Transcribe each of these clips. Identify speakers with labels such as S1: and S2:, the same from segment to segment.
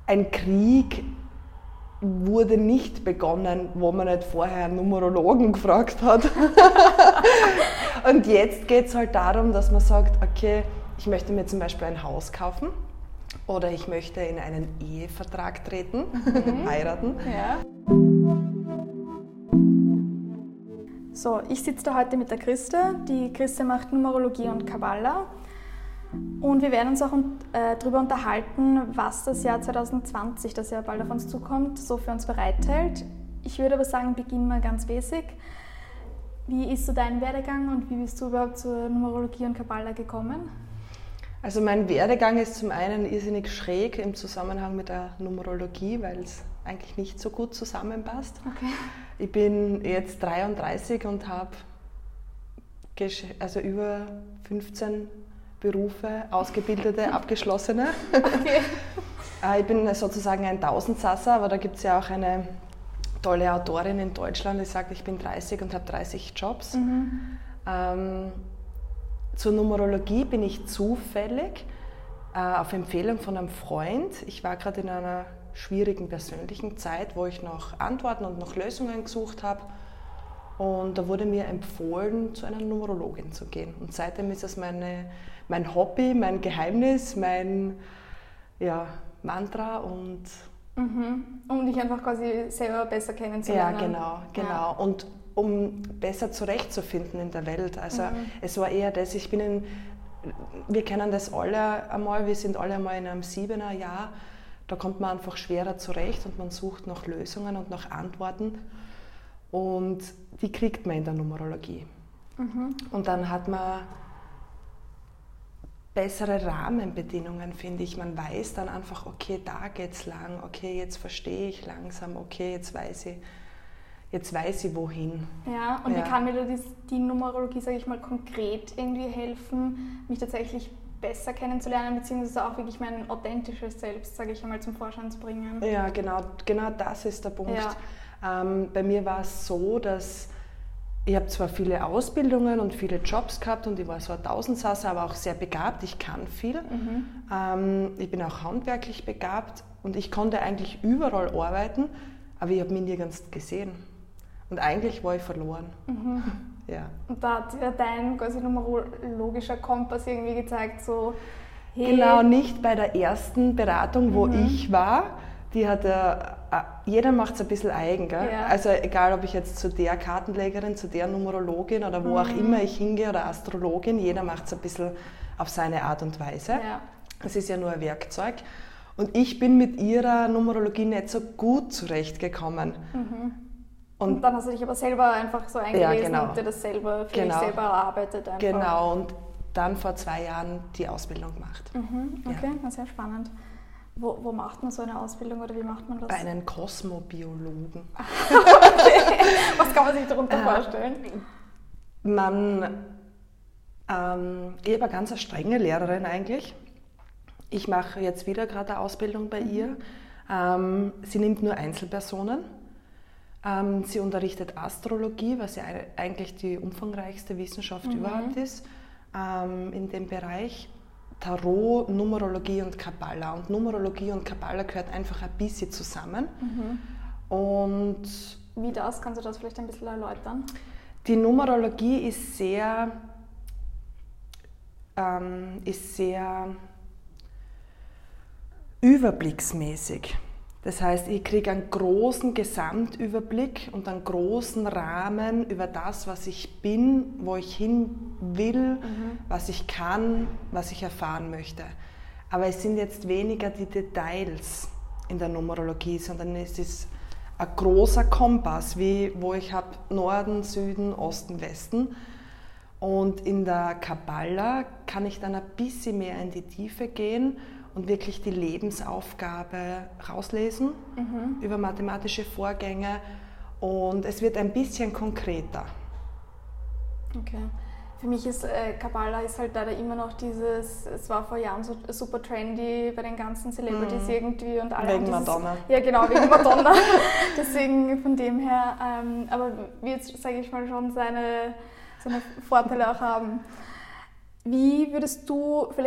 S1: ein Krieg wurde nicht begonnen, wo man nicht vorher einen Numerologen gefragt hat. Und jetzt geht es halt darum, dass man sagt, okay, ich möchte mir zum Beispiel ein Haus kaufen oder ich möchte in einen Ehevertrag treten, heiraten.
S2: Ja. So, ich sitze da heute mit der Christa. Die Christa macht Numerologie und Kabbala. Und wir werden uns auch darüber unterhalten, was das Jahr 2020, das ja bald auf uns zukommt, so für uns bereithält. Ich würde aber sagen, beginnen wir ganz basic. Wie ist so dein Werdegang und wie bist du überhaupt zur Numerologie und Kabbala gekommen?
S1: Also mein Werdegang ist zum einen irrsinnig schräg im Zusammenhang mit der Numerologie, weil es eigentlich nicht so gut zusammenpasst.
S2: Okay.
S1: Ich bin jetzt 33 und habe über 15 Berufe, ausgebildete, abgeschlossene.
S2: Okay.
S1: Ich bin sozusagen ein Tausendsasser, aber da gibt es ja auch eine tolle Autorin in Deutschland, die sagt, ich bin 30 und habe 30 Jobs. Zur Numerologie bin ich zufällig auf Empfehlung von einem Freund. Ich war gerade in einer schwierigen persönlichen Zeit, wo ich noch Antworten und noch Lösungen gesucht habe. Und da wurde mir empfohlen, zu einer Numerologin zu gehen. Und seitdem ist es mein Hobby, mein Geheimnis, mein Mantra und...
S2: Um dich einfach quasi selber besser kennenzulernen.
S1: Ja, genau. Ja. Und um besser zurechtzufinden in der Welt. Also es war eher das, wir kennen das alle einmal, wir sind alle einmal in einem 7er Jahr, da kommt man einfach schwerer zurecht und man sucht nach Lösungen und nach Antworten. Und die kriegt man in der Numerologie. Und dann hat man bessere Rahmenbedingungen, finde ich. Man weiß dann einfach, okay, da geht's lang, okay, jetzt verstehe ich langsam, okay, jetzt weiß ich wohin.
S2: Ja, und wie kann mir da die Numerologie, sage ich mal, konkret irgendwie helfen, mich tatsächlich besser kennenzulernen, beziehungsweise auch wirklich mein authentisches Selbst, sage ich einmal, zum Vorschein zu bringen?
S1: Ja, genau das ist der Punkt. Ja. Bei mir war es so, dass ich habe zwar viele Ausbildungen und viele Jobs gehabt und ich war so ein Tausendsasser, aber auch sehr begabt, ich kann viel. Ich bin auch handwerklich begabt und ich konnte eigentlich überall arbeiten, aber ich habe mich nirgends gesehen. Und eigentlich war ich verloren. Ja. Und
S2: da hat ja dein quasi numerologischer Kompass irgendwie gezeigt, so hey.
S1: Genau, nicht bei der ersten Beratung, wo ich war. Die hat jeder macht es ein bisschen eigen. Gell? Ja. Also egal, ob ich jetzt zu der Kartenlegerin, zu der Numerologin oder wo auch immer ich hingehe oder Astrologin, jeder macht es ein bisschen auf seine Art und Weise. Ja. Das ist ja nur ein Werkzeug. Und ich bin mit ihrer Numerologie nicht so gut zurechtgekommen.
S2: Und dann hast du dich aber selber einfach so eingelesen und dir das selber für dich selber erarbeitet. Einfach.
S1: Genau, und dann vor 2 Jahren die Ausbildung gemacht.
S2: Okay, ja. Sehr spannend. Wo macht man so eine Ausbildung oder wie macht man das?
S1: Bei einem Kosmobiologen.
S2: Okay. Was kann man sich darunter vorstellen?
S1: Ich habe eine ganz strenge Lehrerin eigentlich. Ich mache jetzt wieder gerade eine Ausbildung bei ihr. Sie nimmt nur Einzelpersonen. Sie unterrichtet Astrologie, was ja eigentlich die umfangreichste Wissenschaft überhaupt ist in dem Bereich. Tarot, Numerologie und Kabbala. Und Numerologie und Kabbala gehört einfach ein bisschen zusammen. Und
S2: wie das? Kannst du das vielleicht ein bisschen erläutern?
S1: Die Numerologie ist sehr überblicksmäßig. Das heißt, ich kriege einen großen Gesamtüberblick und einen großen Rahmen über das, was ich bin, wo ich hin will, was ich kann, was ich erfahren möchte. Aber es sind jetzt weniger die Details in der Numerologie, sondern es ist ein großer Kompass, wo ich habe Norden, Süden, Osten, Westen. Und in der Kabbala kann ich dann ein bisschen mehr in die Tiefe gehen und wirklich die Lebensaufgabe rauslesen über mathematische Vorgänge und es wird ein bisschen konkreter.
S2: Okay. Für mich ist Kabbala ist halt leider immer noch es war vor Jahren so super trendy bei den ganzen Celebrities irgendwie und alle.
S1: Wegen Madonna.
S2: Ja genau, wegen Madonna. Deswegen von dem her, aber wird, sage ich mal, schon seine Vorteile auch haben. Wie würdest du vielleicht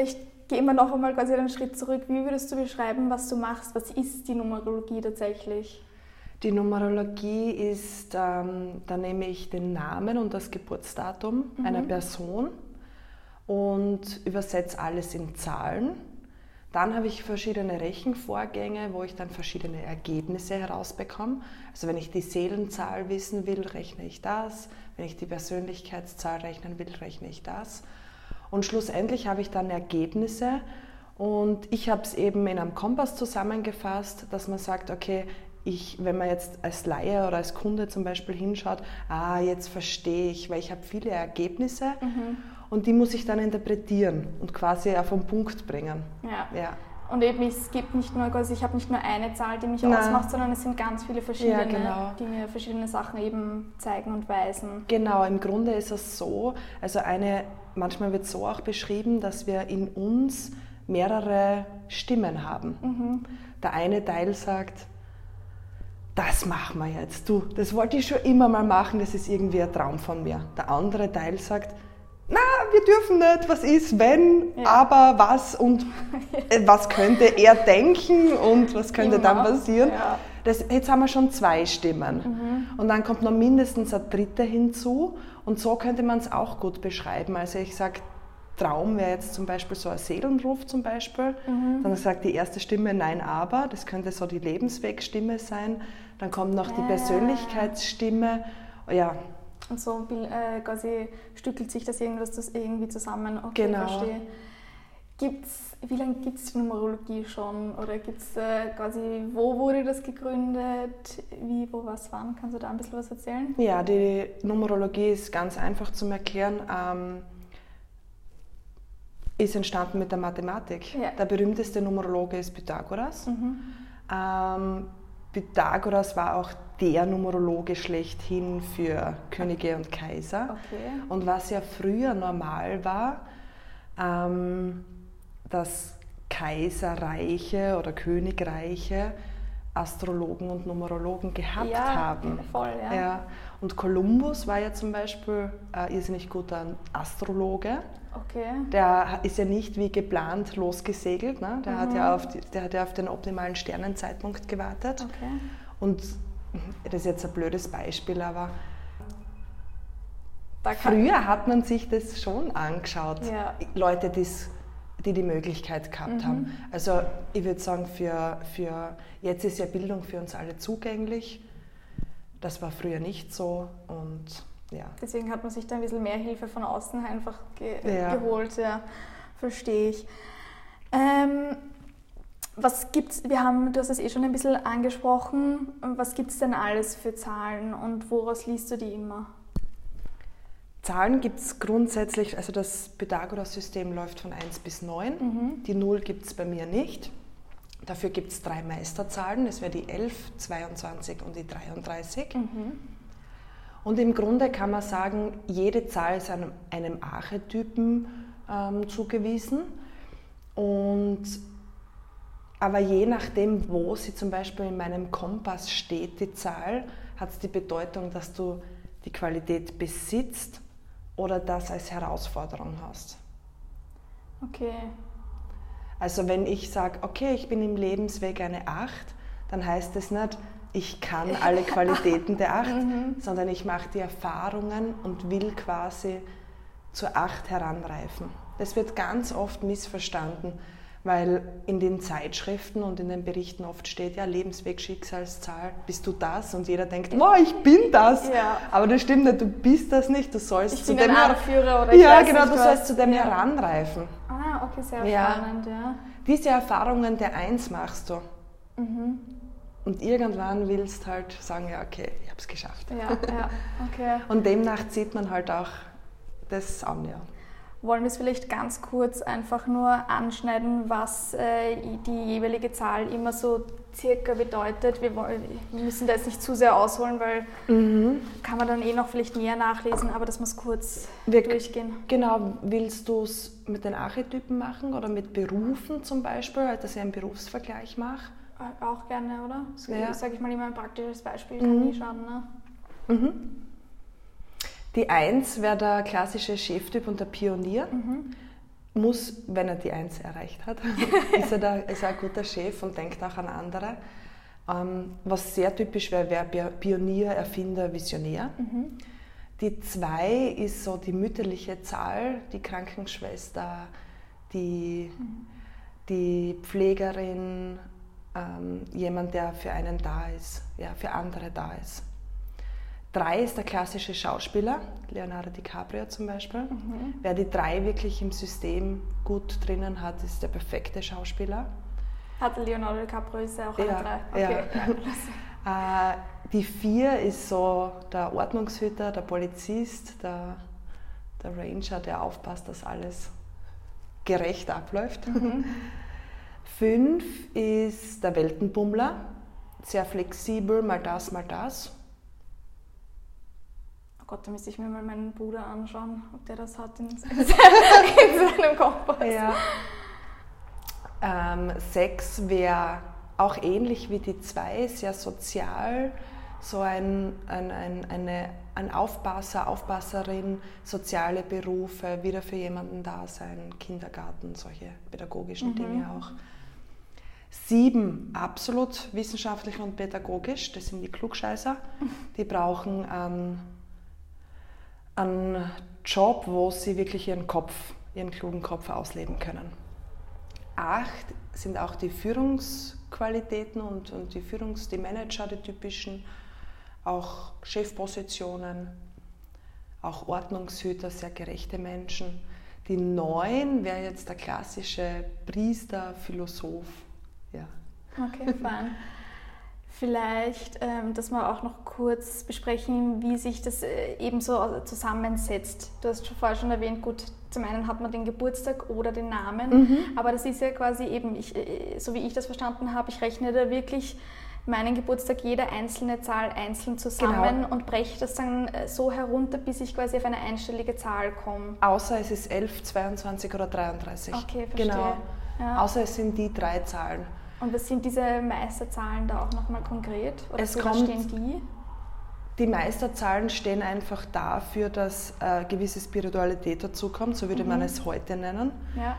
S2: gehen wir noch einmal quasi einen Schritt zurück. Wie würdest du beschreiben, was du machst? Was ist die Numerologie tatsächlich?
S1: Die Numerologie ist, da nehme ich den Namen und das Geburtsdatum einer Person und übersetze alles in Zahlen. Dann habe ich verschiedene Rechenvorgänge, wo ich dann verschiedene Ergebnisse herausbekomme. Also wenn ich die Seelenzahl wissen will, rechne ich das. Wenn ich die Persönlichkeitszahl rechnen will, rechne ich das. Und schlussendlich habe ich dann Ergebnisse und ich habe es eben in einem Kompass zusammengefasst, dass man sagt, okay, wenn man jetzt als Laie oder als Kunde zum Beispiel hinschaut, jetzt verstehe ich, weil ich habe viele Ergebnisse und die muss ich dann interpretieren und quasi auf den Punkt bringen.
S2: Ja. Und eben, es gibt nicht nur, also ich habe nicht nur eine Zahl, die mich ausmacht, sondern es sind ganz viele verschiedene, die mir verschiedene Sachen eben zeigen und weisen.
S1: Genau, im Grunde ist es so, also manchmal wird es so auch beschrieben, dass wir in uns mehrere Stimmen haben. Der eine Teil sagt, das machen wir jetzt, das wollte ich schon immer mal machen, das ist irgendwie ein Traum von mir. Der andere Teil sagt, na, wir dürfen nicht, was ist, wenn, aber was und was könnte er denken und was könnte dann passieren. Ja. Jetzt haben wir schon 2 Stimmen und dann kommt noch mindestens eine dritte hinzu und so könnte man es auch gut beschreiben. Also ich sage, Traum wäre jetzt zum Beispiel so ein Seelenruf zum Beispiel, dann sagt die erste Stimme Nein, aber, das könnte so die Lebenswegstimme sein, dann kommt noch die Persönlichkeitsstimme, ja.
S2: Und so quasi stückelt sich das irgendwie zusammen. Okay,
S1: genau.
S2: Verstehe. Wie lange gibt es die Numerologie schon? Oder gibt es wo wurde das gegründet? Wie, wo, was, wann? Kannst du da ein bisschen was erzählen?
S1: Ja, die Numerologie ist ganz einfach zum Erklären. Ist entstanden mit der Mathematik. Ja. Der berühmteste Numerologe ist Pythagoras. Pythagoras war auch der Numerologe schlechthin für Könige und Kaiser. Okay. Und was ja früher normal war, dass Kaiserreiche oder Königreiche Astrologen und Numerologen gehabt haben.
S2: Voll, ja.
S1: Ja. Und Kolumbus war ja zum Beispiel ein irrsinnig guter Astrologe.
S2: Okay.
S1: Der ist ja nicht wie geplant losgesegelt, ne? Der hat ja auf den optimalen Sternenzeitpunkt gewartet.
S2: Okay.
S1: Und das ist jetzt ein blödes Beispiel, aber früher hat man sich das schon angeschaut. Ja. Leute, die Möglichkeit gehabt haben. Also ich würde sagen, für jetzt ist ja Bildung für uns alle zugänglich. Das war früher nicht so und ja.
S2: Deswegen hat man sich da ein bisschen mehr Hilfe von außen einfach geholt, ja, verstehe ich. Was gibt's, du hast es schon ein bisschen angesprochen, was gibt es denn alles für Zahlen und woraus liest du die immer?
S1: Zahlen gibt es grundsätzlich, also das Pythagoras-System läuft von 1 bis 9, die 0 gibt es bei mir nicht. Dafür gibt es 3 Meisterzahlen, das wäre die 11, 22 und die 33. Und im Grunde kann man sagen, jede Zahl ist einem Archetypen zugewiesen. Aber je nachdem, wo sie zum Beispiel in meinem Kompass steht, die Zahl, hat es die Bedeutung, dass du die Qualität besitzt oder das als Herausforderung hast.
S2: Okay.
S1: Also wenn ich sage, okay, ich bin im Lebensweg eine 8, dann heißt es nicht, ich kann alle Qualitäten der 8, sondern ich mache die Erfahrungen und will quasi zur 8 heranreifen. Das wird ganz oft missverstanden, weil in den Zeitschriften und in den Berichten oft steht, ja, Lebensweg, Schicksalszahl, bist du das? Und jeder denkt, oh, ich bin das. Ja. Aber das stimmt nicht, du bist das nicht, du sollst zu dem
S2: Anführer oder ich
S1: ja,
S2: weiß
S1: genau,
S2: nicht,
S1: du sollst zu dem heranreifen.
S2: Ah, okay, sehr spannend, ja.
S1: Diese Erfahrungen der 1 machst du. Und irgendwann willst du halt sagen, ja, okay, ich habe es geschafft.
S2: Ja, okay.
S1: Und demnach zieht man halt auch das an, ja.
S2: Wollen wir es vielleicht ganz kurz einfach nur anschneiden, was die jeweilige Zahl immer so circa bedeutet? Wir müssen da jetzt nicht zu sehr ausholen, weil kann man dann noch vielleicht näher nachlesen, aber dass wir es kurz durchgehen.
S1: Genau, willst du es mit den Archetypen machen oder mit Berufen zum Beispiel, dass ich einen Berufsvergleich mache?
S2: Auch gerne, oder? Ja. Sage ich mal immer ein praktisches Beispiel, kann nie schaden, ne?
S1: Die 1 wäre der klassische Cheftyp und der Pionier. muss, wenn er die 1 erreicht hat, ist er ein guter Chef und denkt auch an andere. Was sehr typisch wäre Pionier, Erfinder, Visionär. Die 2 ist so die mütterliche Zahl, die Krankenschwester, die Pflegerin, jemand, der für einen da ist, ja, für andere da ist. 3 ist der klassische Schauspieler, Leonardo DiCaprio zum Beispiel. Wer die 3 wirklich im System gut drinnen hat, ist der perfekte Schauspieler.
S2: Hat Leonardo DiCaprio ist ja auch eine 3? Okay.
S1: Ja. Die 4 ist so der Ordnungshüter, der Polizist, der Ranger, der aufpasst, dass alles gerecht abläuft. 5 ist der Weltenbummler, sehr flexibel, mal das, mal das.
S2: Oh Gott, da müsste ich mir mal meinen Bruder anschauen, ob der das hat in seinem Kompass.
S1: Ja. 6 wäre auch ähnlich wie die 2, sehr sozial, so ein Aufpasser, Aufpasserin, soziale Berufe, wieder für jemanden da sein, Kindergarten, solche pädagogischen Dinge auch. 7, absolut wissenschaftlich und pädagogisch, das sind die Klugscheißer. Die brauchen einen Job, wo sie wirklich ihren klugen Kopf ausleben können. 8 sind auch die Führungsqualitäten und die Manager, die typischen, auch Chefpositionen, auch Ordnungshüter, sehr gerechte Menschen. Die 9 wäre jetzt der klassische Priester, Philosoph. Ja.
S2: Okay, fein. Vielleicht, dass wir auch noch kurz besprechen, wie sich das eben so zusammensetzt. Du hast vorher schon erwähnt, gut, zum einen hat man den Geburtstag oder den Namen, aber das ist ja quasi eben, so wie ich das verstanden habe, ich rechne da wirklich meinen Geburtstag, jede einzelne Zahl einzeln zusammen und breche das dann so herunter, bis ich quasi auf eine einstellige Zahl komme.
S1: Außer es ist 11, 22 oder 33.
S2: Okay, verstehe.
S1: Genau.
S2: Ja.
S1: Außer es sind die 3 Zahlen.
S2: Und was sind diese Meisterzahlen da auch nochmal konkret? Oder stehen die?
S1: Die Meisterzahlen stehen einfach dafür, dass gewisse Spiritualität dazukommt, so würde man es heute nennen.
S2: Ja.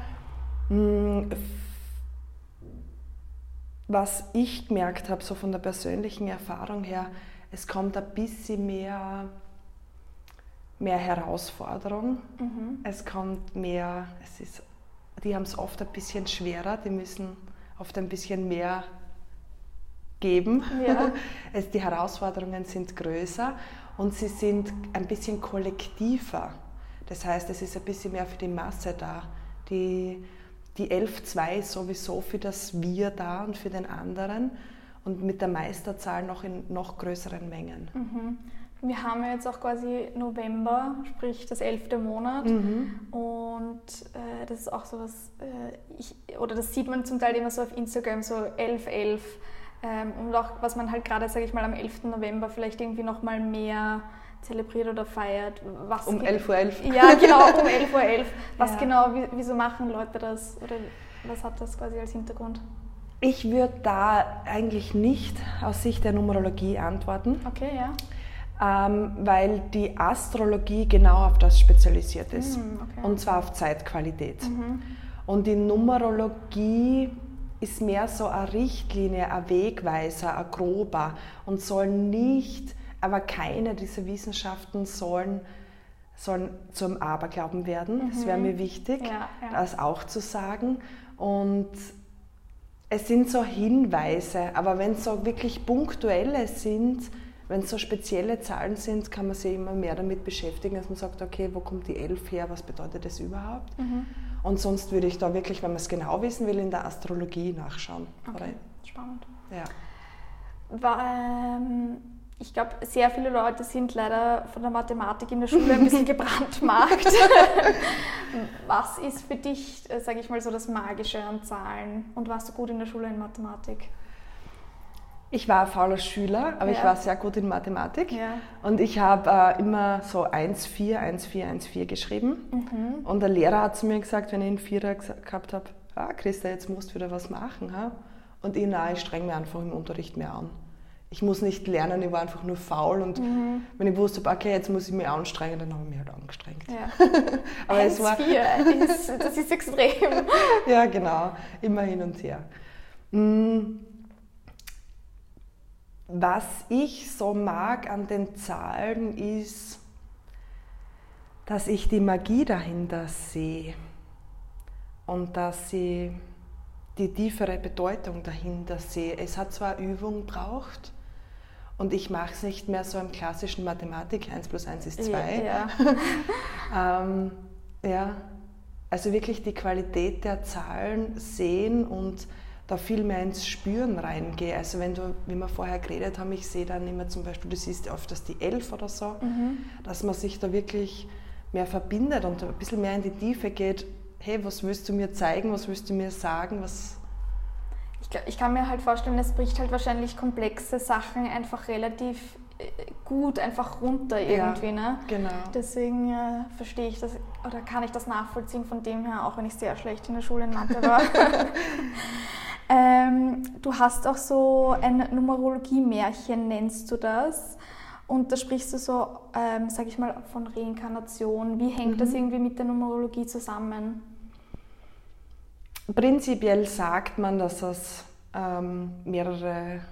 S1: Was ich gemerkt habe, so von der persönlichen Erfahrung her, es kommt ein bisschen mehr Herausforderung. Es kommt mehr, die haben es oft ein bisschen schwerer, die müssen oft ein bisschen mehr geben. Ja. Die Herausforderungen sind größer und sie sind ein bisschen kollektiver. Das heißt, es ist ein bisschen mehr für die Masse da. Die 11-2 ist sowieso für das Wir da und für den anderen und mit der Meisterzahl noch in noch größeren Mengen.
S2: Wir haben ja jetzt auch quasi November, sprich das 11. Monat und das ist auch so was, oder das sieht man zum Teil immer so auf Instagram, so 11-11 und auch was man halt gerade, sage ich mal, am 11. November vielleicht irgendwie nochmal mehr zelebriert oder feiert.
S1: Um 11:11 Uhr.
S2: Ja, genau, um 11:11 Uhr. Was genau, wieso machen Leute das oder was hat das quasi als Hintergrund?
S1: Ich würde da eigentlich nicht aus Sicht der Numerologie antworten.
S2: Okay, ja.
S1: Weil die Astrologie genau auf das spezialisiert ist.
S2: Okay.
S1: Und zwar auf Zeitqualität. Und die Numerologie ist mehr so eine Richtlinie, ein Wegweiser, ein grober und soll nicht, aber keine dieser Wissenschaften sollen zum Aberglauben werden. Das wäre mir wichtig, das auch zu sagen. Und es sind so Hinweise, aber wenn es so wirklich punktuelle sind, wenn es so spezielle Zahlen sind, kann man sich immer mehr damit beschäftigen, dass man sagt, okay, wo kommt die 11 her, was bedeutet das überhaupt? Und sonst würde ich da wirklich, wenn man es genau wissen will, in der Astrologie nachschauen.
S2: Okay, spannend.
S1: Ja.
S2: Ich glaube, sehr viele Leute sind leider von der Mathematik in der Schule ein bisschen gebrandmarkt. Was ist für dich, sage ich mal, so das Magische an Zahlen? Und warst du gut in der Schule in Mathematik?
S1: Ich war ein fauler Schüler, aber ich war sehr gut in Mathematik. Ja. Und ich habe immer so 1,4, 1,4, 1,4 geschrieben. Und der Lehrer hat zu mir gesagt, wenn ich einen Vierer gehabt habe, Christa, jetzt musst du wieder was machen. Ha? Und ich streng mich einfach im Unterricht mehr an. Ich muss nicht lernen, ich war einfach nur faul und wenn ich wusste, okay, jetzt muss ich mich anstrengen, dann habe ich mich halt angestrengt.
S2: Ja.
S1: Aber es war
S2: 4, das ist extrem.
S1: Ja, genau, immer hin und her. Was ich so mag an den Zahlen ist, dass ich die Magie dahinter sehe und dass ich die tiefere Bedeutung dahinter sehe. Es hat zwar Übung gebraucht und ich mache es nicht mehr so im klassischen Mathematik, 1 plus 1 ist 2.
S2: Ja.
S1: Ja, also wirklich die Qualität der Zahlen sehen und da viel mehr ins Spüren reingehe. Also wenn du, wie wir vorher geredet haben, ich sehe dann immer zum Beispiel, du siehst oft, dass die 11 oder so, dass man sich da wirklich mehr verbindet und ein bisschen mehr in die Tiefe geht. Hey, was willst du mir zeigen, was willst du mir sagen, was...
S2: Ich kann mir halt vorstellen, es bricht halt wahrscheinlich komplexe Sachen einfach relativ gut einfach runter irgendwie.
S1: Ja,
S2: ne?
S1: genau.
S2: Deswegen verstehe ich das oder kann ich das nachvollziehen von dem her, auch wenn ich sehr schlecht in der Schule in Mathe war. Du hast auch so ein Numerologie-Märchen, nennst du das. Und da sprichst du so, sag ich mal, von Reinkarnation. Wie hängt das irgendwie mit der Numerologie zusammen?
S1: Prinzipiell sagt man, dass es mehrere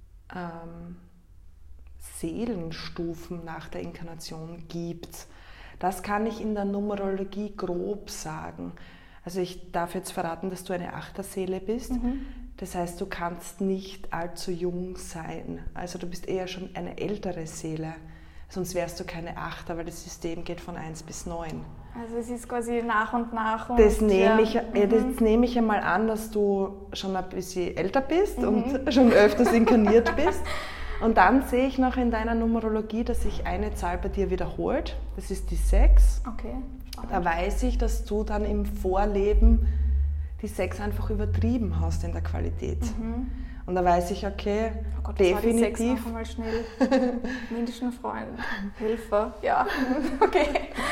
S1: Seelenstufen nach der Inkarnation gibt. Das kann ich in der Numerologie grob sagen. Also ich darf jetzt verraten, dass du eine Achterseele bist. Das heißt, du kannst nicht allzu jung sein. Also du bist eher schon eine ältere Seele. Sonst wärst du keine Achter, weil das System geht von 1 bis 9.
S2: Also es ist quasi nach und nach. Und
S1: das nehme ich einmal an, dass du schon ein bisschen älter bist und schon öfters inkarniert bist. Und dann sehe ich noch in deiner Numerologie, dass sich eine Zahl bei dir wiederholt. Das ist die 6.
S2: Okay.
S1: Da weiß ich, dass du dann im Vorleben die 6 einfach übertrieben hast in der Qualität. Und da weiß ich, okay,
S2: oh Gott,
S1: definitiv.
S2: Die 6 noch einmal schnell. Mindischen Freund, Helfer, ja, okay.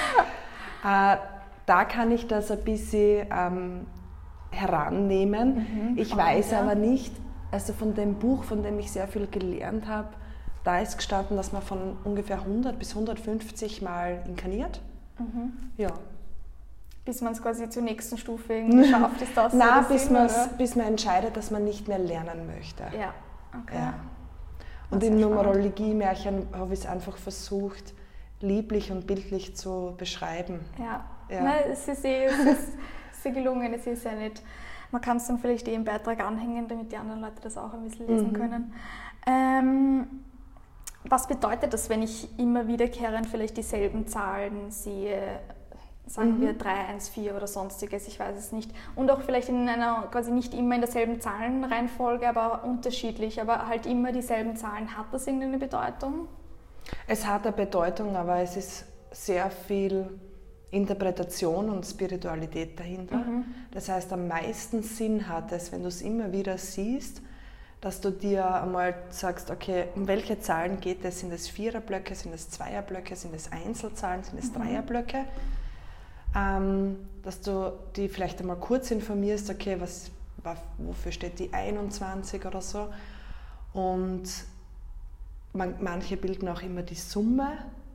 S1: Da kann ich das ein bisschen herannehmen. Ich weiß aber nicht, also von dem Buch, von dem ich sehr viel gelernt habe, da ist gestanden, dass man von ungefähr 100 bis 150 Mal inkarniert. Ja.
S2: Bis man es quasi zur nächsten Stufe irgendwie schafft, ist das
S1: Nein,
S2: so
S1: bis man entscheidet, dass man nicht mehr lernen möchte.
S2: Ja, okay.
S1: Ja. Und im Numerologie-Märchen habe ich es einfach versucht, lieblich und bildlich zu beschreiben.
S2: Ja,
S1: ja.
S2: Nein, es ist sehr gelungen, es ist ja nicht... Man kann es dann vielleicht im Beitrag anhängen, damit die anderen Leute das auch ein bisschen lesen können. Was bedeutet das, wenn ich immer wiederkehrend vielleicht dieselben Zahlen sehe? Sagen wir 3, 1, 4 oder sonstiges, ich weiß es nicht. Und auch vielleicht in einer, quasi nicht immer in derselben Zahlenreihenfolge, aber unterschiedlich, aber halt immer dieselben Zahlen. Hat das irgendeine Bedeutung?
S1: Es hat eine Bedeutung, aber es ist sehr viel Interpretation und Spiritualität dahinter. Das heißt, am meisten Sinn hat es, wenn du es immer wieder siehst, dass du dir einmal sagst, okay, um welche Zahlen geht es? Sind es Viererblöcke, sind es Zweierblöcke, sind es Einzelzahlen, sind es Dreierblöcke? Dass du die vielleicht einmal kurz informierst, okay, wofür steht die 21 oder so. Und manche bilden auch immer die Summe.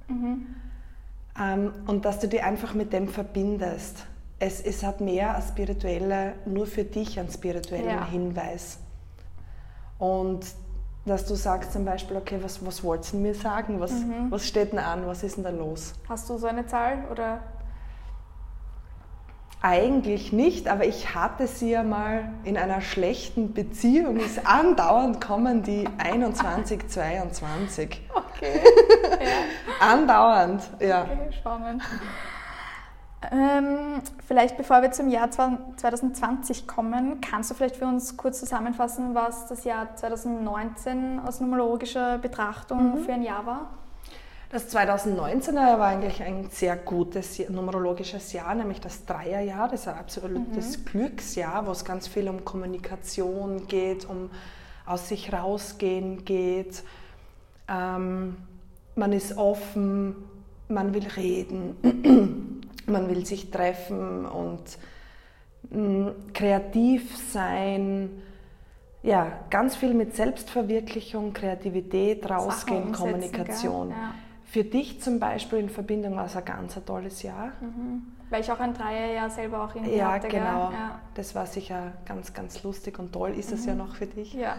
S1: Und dass du die einfach mit dem verbindest. Es hat mehr als spirituelle, nur für dich einen spirituellen Hinweis. Und dass du sagst zum Beispiel, okay, was wolltest du mir sagen? Was steht denn an? Was ist denn da los?
S2: Hast du so eine Zahl oder...
S1: Eigentlich nicht, aber ich hatte sie ja mal in einer schlechten Beziehung. Ist andauernd kommen die 21, 22.
S2: Okay. Ja.
S1: Andauernd, ja.
S2: Okay, spannend. Vielleicht bevor wir zum Jahr 2020 kommen, kannst du vielleicht für uns kurz zusammenfassen, was das Jahr 2019 aus numerologischer Betrachtung für ein Jahr war?
S1: Das 2019er war eigentlich ein sehr gutes numerologisches Jahr, nämlich das Dreierjahr, das ist ein absolutes Glücksjahr, wo es ganz viel um Kommunikation geht, um aus sich rausgehen geht. Man ist offen, man will reden, man will sich treffen und kreativ sein. ja, ganz viel mit Selbstverwirklichung, Kreativität, Rausgehen, Kommunikation.
S2: Ja.
S1: Für dich zum Beispiel in Verbindung war es ein ganz tolles Jahr.
S2: Weil ich auch ein Dreierjahr selber auch irgendwie
S1: Ja,
S2: hatte.
S1: genau.
S2: Ja.
S1: Das war sicher ganz, ganz lustig und toll ist es ja noch für dich.
S2: Ja.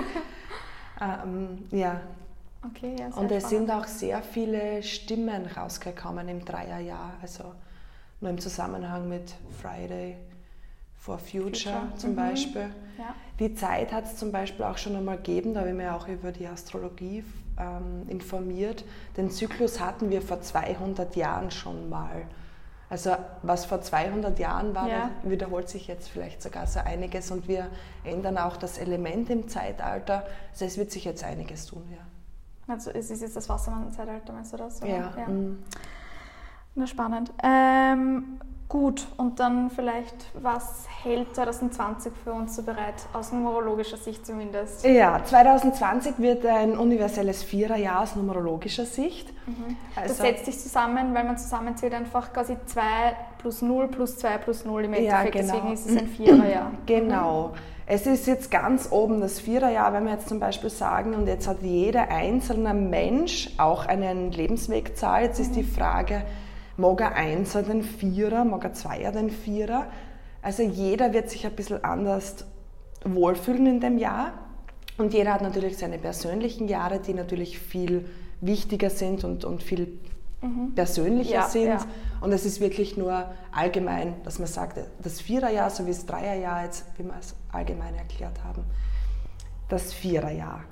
S1: Ja.
S2: Okay, ja, sehr
S1: Und es
S2: spannend.
S1: sind auch sehr viele Stimmen rausgekommen im Dreierjahr. Also nur im Zusammenhang mit Friday for Future zum Beispiel.
S2: Ja.
S1: Die Zeit hat es zum Beispiel auch schon einmal gegeben, da habe ich mich auch über die Astrologie informiert. Den Zyklus hatten wir vor 200 Jahren schon mal. Also was vor 200 Jahren war,
S2: Ja.
S1: wiederholt sich jetzt vielleicht sogar so einiges und wir ändern auch das Element im Zeitalter. Also es wird sich jetzt einiges tun, ja.
S2: Also es ist jetzt das Wassermann-Zeitalter, meinst du das? Oder?
S1: Ja.
S2: Na, spannend. Gut, und dann vielleicht, was hält 2020 für uns so bereit, aus numerologischer Sicht zumindest?
S1: Ja, 2020 wird ein universelles Viererjahr aus numerologischer Sicht.
S2: Das setzt sich zusammen, weil man zusammenzählt einfach quasi 2 plus 0 plus 2 plus 0 im Endeffekt,
S1: genau.
S2: deswegen ist es ein Viererjahr.
S1: Genau. Es ist jetzt ganz oben das Viererjahr, wenn wir jetzt zum Beispiel sagen, und jetzt hat jeder einzelne Mensch auch einen Lebenswegzahl. Jetzt ist die Frage, mag er Einser den Vierer, mag er Zweier den Vierer? Also jeder wird sich ein bisschen anders wohlfühlen in dem Jahr. Und jeder hat natürlich seine persönlichen Jahre, die natürlich viel wichtiger sind und viel persönlicher sind.
S2: Ja.
S1: Und es ist wirklich nur allgemein, dass man sagt, das Viererjahr, so wie das Dreierjahr jetzt, wie wir es allgemein erklärt haben, das Viererjahr.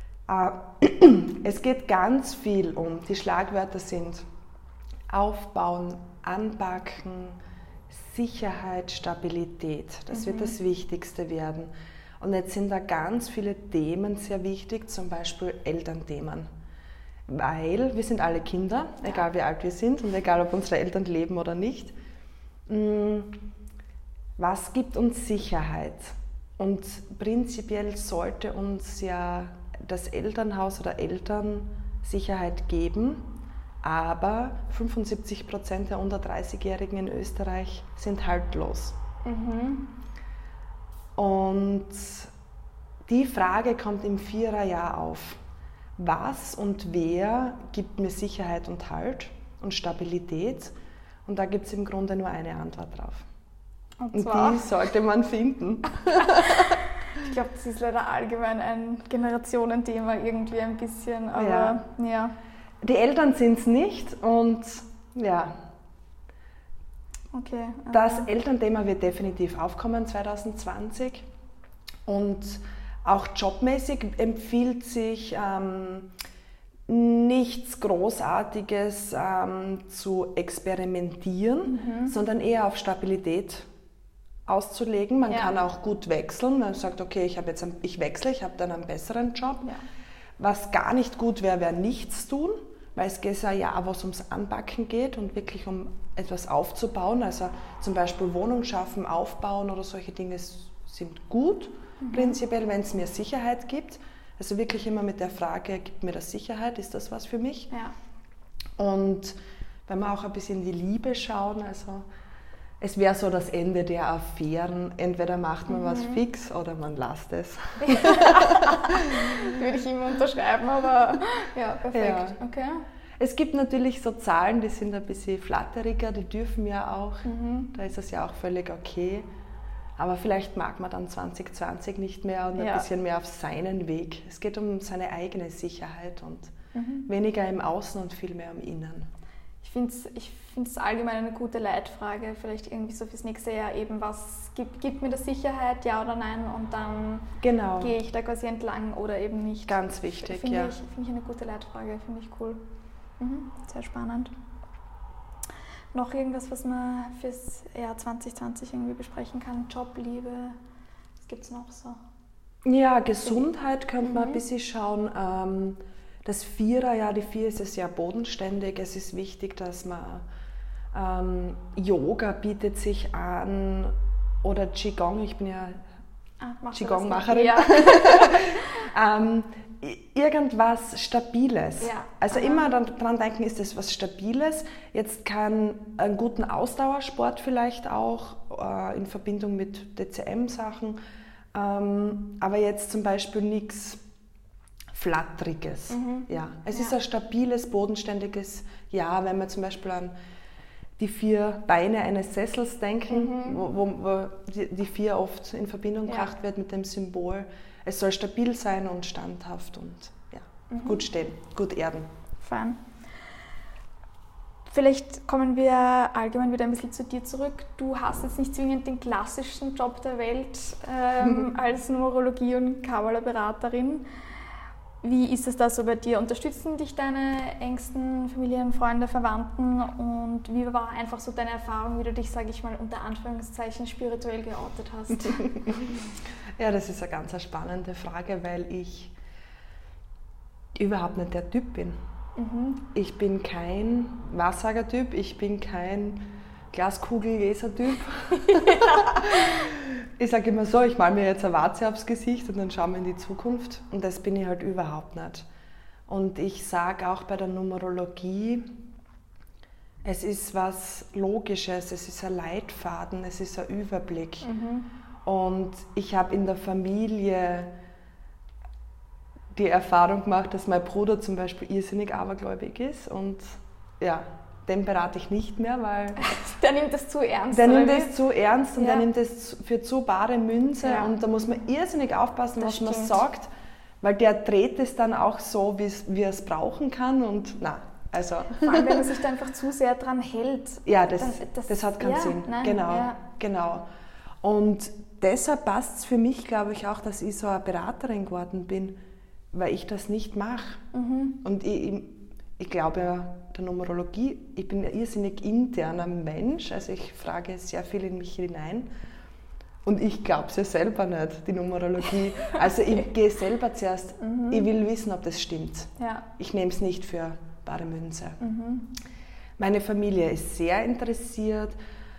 S1: Es geht ganz viel um, die Schlagwörter sind Aufbauen, Anpacken, Sicherheit, Stabilität. Das wird das Wichtigste werden. Und jetzt sind da ganz viele Themen sehr wichtig, zum Beispiel Elternthemen. Weil wir sind alle Kinder, egal wie alt wir sind und egal ob unsere Eltern leben oder nicht. Was gibt uns Sicherheit? Und prinzipiell sollte uns ja das Elternhaus oder Eltern Sicherheit geben. Aber 75% der unter 30-Jährigen in Österreich sind haltlos. Und die Frage kommt im Viererjahr auf. Was und wer gibt mir Sicherheit und Halt und Stabilität? Und da gibt es im Grunde nur eine Antwort drauf. Und die sollte man finden.
S2: Ich glaube, das ist leider allgemein ein Generationenthema irgendwie ein bisschen, aber ja.
S1: Die Eltern sind es nicht und ja,
S2: okay,
S1: das Elternthema wird definitiv aufkommen 2020 und auch jobmäßig empfiehlt sich nichts Großartiges zu experimentieren, sondern eher auf Stabilität auszulegen. Man kann auch gut wechseln, man sagt, okay, ich wechsle, ich habe dann einen besseren Job.
S2: Ja.
S1: Was gar nicht gut wäre, wäre nichts tun, weil es geht ja wo es ums Anpacken geht und wirklich um etwas aufzubauen. Also zum Beispiel Wohnung schaffen, aufbauen oder solche Dinge sind gut, prinzipiell, wenn es mir Sicherheit gibt. Also wirklich immer mit der Frage, gibt mir das Sicherheit, ist das was für mich?
S2: Ja.
S1: Und wenn wir auch ein bisschen in die Liebe schauen, also es wäre so das Ende der Affären. Entweder macht man was fix oder man lässt es.
S2: Würde ich immer unterschreiben, aber ja, perfekt.
S1: Ja.
S2: Okay.
S1: Es gibt natürlich so Zahlen, die sind ein bisschen flatteriger, die dürfen ja auch. Da ist es ja auch völlig okay. Aber vielleicht mag man dann 2020 nicht mehr und ein bisschen mehr auf seinen Weg. Es geht um seine eigene Sicherheit und weniger im Außen und viel mehr im Innen.
S2: Ich finde es allgemein eine gute Leitfrage, vielleicht irgendwie so fürs nächste Jahr eben, was gibt mir das Sicherheit, ja oder nein, und dann gehe ich da quasi entlang oder eben nicht.
S1: Ganz wichtig,
S2: Finde ich eine gute Leitfrage, finde ich cool. Sehr spannend. Noch irgendwas, was man fürs Jahr 2020 irgendwie besprechen kann? Job, Liebe, was gibt es noch so?
S1: Ja, Gesundheit könnte man ein bisschen schauen. Das Viererjahr, die 4 ist es ja bodenständig. Es ist wichtig, dass man Yoga bietet sich an oder Qigong. Ich bin ja Qigong-Macherin.
S2: Ja.
S1: Irgendwas Stabiles.
S2: Ja.
S1: Also immer daran denken, ist das was Stabiles. Jetzt kann einen guten Ausdauersport vielleicht auch in Verbindung mit DCM-Sachen Aber jetzt zum Beispiel nichts Flatteriges. Ja. Es ist ein stabiles, bodenständiges Ja, wenn wir zum Beispiel an die 4 Beine eines Sessels denken, wo die 4 oft in Verbindung gebracht wird mit dem Symbol. Es soll stabil sein und standhaft und gut stehen, gut erden.
S2: Fein. Vielleicht kommen wir allgemein wieder ein bisschen zu dir zurück. Du hast jetzt nicht zwingend den klassischsten Job der Welt als Numerologie- und Kabbala-Beraterin. Wie ist es da so bei dir? Unterstützen dich deine engsten Familien, Freunde, Verwandten? Und wie war einfach so deine Erfahrung, wie du dich, sage ich mal, unter Anführungszeichen spirituell geoutet hast?
S1: Ja, das ist eine ganz spannende Frage, weil ich überhaupt nicht der Typ bin. Ich bin kein Wahrsager-Typ, ich bin kein Glaskugelleser-Typ. Ich sage immer so, ich male mir jetzt eine Warze aufs Gesicht und dann schauen wir in die Zukunft. Und das bin ich halt überhaupt nicht. Und ich sage auch bei der Numerologie, es ist was Logisches, es ist ein Leitfaden, es ist ein Überblick. Und ich habe in der Familie die Erfahrung gemacht, dass mein Bruder zum Beispiel irrsinnig abergläubig ist und ja, den berate ich nicht mehr, weil...
S2: Der nimmt das zu ernst,
S1: Der nimmt das zu ernst und
S2: Ja.
S1: der nimmt das für zu bare Münze und da muss man irrsinnig aufpassen,
S2: Das
S1: was man
S2: stimmt.
S1: sagt, weil der dreht es dann auch so, wie er es brauchen kann und na, also...
S2: Vor allem, wenn man sich da einfach zu sehr dran hält.
S1: Ja,
S2: dann-
S1: das hat keinen Sinn.
S2: Nein,
S1: Genau,
S2: ja.
S1: genau. Und deshalb passt es für mich, glaube ich, auch, dass ich so eine Beraterin geworden bin, weil ich das nicht mache. Und ich glaube ja der Numerologie, ich bin ein irrsinnig interner Mensch, also ich frage sehr viel in mich hinein. Und ich glaube es ja selber nicht, die Numerologie. Also ich gehe selber zuerst, ich will wissen, ob das stimmt.
S2: Ja.
S1: Ich nehme es nicht für bare Münze. Meine Familie ist sehr interessiert.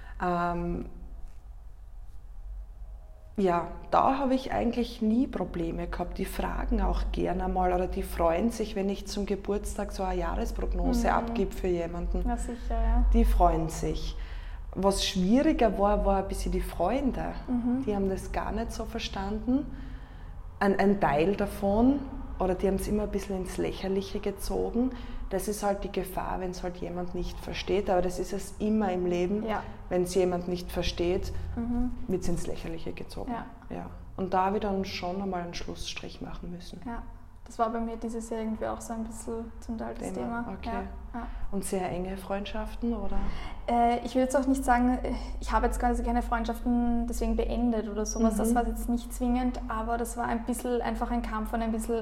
S1: Ja, da habe ich eigentlich nie Probleme gehabt. Die fragen auch gerne mal oder die freuen sich, wenn ich zum Geburtstag so eine Jahresprognose abgebe für jemanden.
S2: Ja, sicher, ja.
S1: Die freuen sich. Was schwieriger war ein bisschen die Freunde. Die haben das gar nicht so verstanden. Ein Teil davon, oder die haben es immer ein bisschen ins Lächerliche gezogen. Das ist halt die Gefahr, wenn es halt jemand nicht versteht. Aber das ist es immer im Leben.
S2: Ja.
S1: Wenn es jemand nicht versteht, wird es ins Lächerliche gezogen. Ja. Und da habe ich dann schon einmal einen Schlussstrich machen müssen.
S2: Ja. Das war bei mir dieses Jahr irgendwie auch so ein bisschen zum Teil das Thema.
S1: Okay.
S2: Ja.
S1: Und sehr enge Freundschaften, oder?
S2: Ich will jetzt auch nicht sagen, ich habe jetzt quasi keine Freundschaften deswegen beendet oder sowas. Das war jetzt nicht zwingend, aber das war ein bisschen einfach ein Kampf und ein bisschen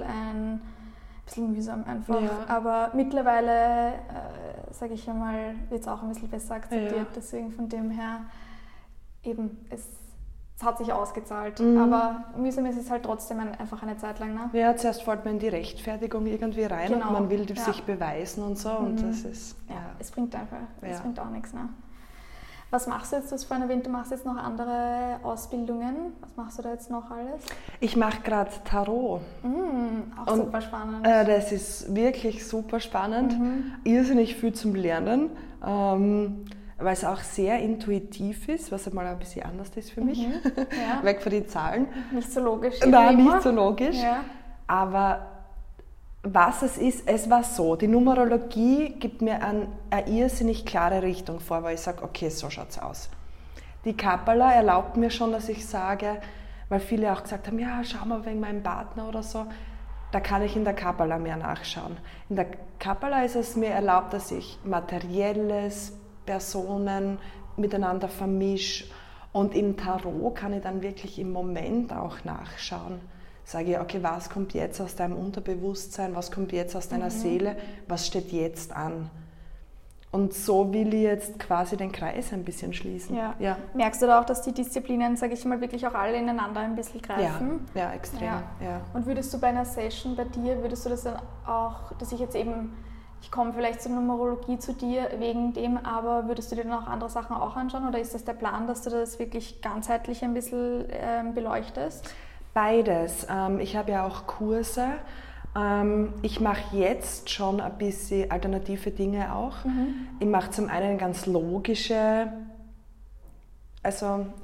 S2: mühsam einfach.
S1: Ja.
S2: Aber mittlerweile, sage ich einmal, wird es auch ein bisschen besser akzeptiert.
S1: Ja.
S2: Deswegen von dem her eben, es hat sich ausgezahlt. Aber mühsam ist es halt trotzdem einfach eine Zeit lang. Ne?
S1: Ja, zuerst fällt man in die Rechtfertigung irgendwie rein
S2: Genau.
S1: und man will
S2: Ja.
S1: sich beweisen und so. Und das ist,
S2: Ja, es bringt einfach, es
S1: Ja.
S2: bringt auch nichts. Ne? Was machst du jetzt? Du hast vorhin erwähnt, du machst jetzt noch andere Ausbildungen. Was machst du da jetzt noch alles?
S1: Ich mache gerade Tarot.
S2: Auch
S1: Und,
S2: super spannend.
S1: Das ist wirklich super spannend. Irrsinnig viel zum Lernen, weil es auch sehr intuitiv ist, was einmal ein bisschen anders ist für mich.
S2: Ja.
S1: Weg von den Zahlen.
S2: Nicht so logisch.
S1: Nein,
S2: wie immer.
S1: nicht so logisch.
S2: Ja.
S1: Aber was es ist, es war so, die Numerologie gibt mir eine irrsinnig klare Richtung vor, weil ich sage, okay, so schaut es aus. Die Kabbala erlaubt mir schon, dass ich sage, weil viele auch gesagt haben, ja, schau mal wegen meinem Partner oder so, da kann ich in der Kabbala mehr nachschauen. In der Kabbala ist es mir erlaubt, dass ich Materielles, Personen miteinander vermische und im Tarot kann ich dann wirklich im Moment auch nachschauen. Sage ich, okay, was kommt jetzt aus deinem Unterbewusstsein, was kommt jetzt aus deiner Seele, was steht jetzt an? Und so will ich jetzt quasi den Kreis ein bisschen schließen.
S2: Ja. Merkst du da auch, dass die Disziplinen, sage ich mal, wirklich auch alle ineinander ein bisschen greifen?
S1: Ja, extrem. Ja.
S2: Und würdest du bei einer Session bei dir, würdest du das dann auch, dass ich jetzt eben, ich komme vielleicht zur Numerologie zu dir wegen dem, aber würdest du dir dann auch andere Sachen auch anschauen oder ist das der Plan, dass du das wirklich ganzheitlich ein bisschen beleuchtest?
S1: Beides. Ich habe ja auch Kurse. Ich mache jetzt schon ein bisschen alternative Dinge auch. Ich mache zum einen ganz logische, also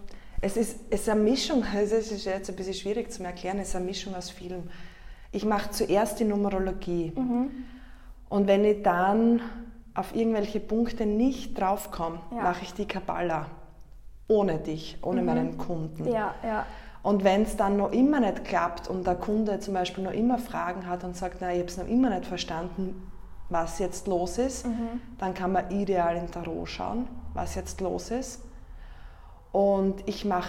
S1: Es ist eine Mischung, es ist jetzt ein bisschen schwierig zu erklären, es ist eine Mischung aus vielem. Ich mache zuerst die Numerologie und wenn ich dann auf irgendwelche Punkte nicht draufkomme, mache ich die Kabbala. Ohne dich, ohne meinen Kunden.
S2: Ja, ja.
S1: Und wenn es dann noch immer nicht klappt und der Kunde zum Beispiel noch immer Fragen hat und sagt, nein, ich habe es noch immer nicht verstanden, was jetzt los ist, dann kann man ideal in Tarot schauen, was jetzt los ist. Und ich habe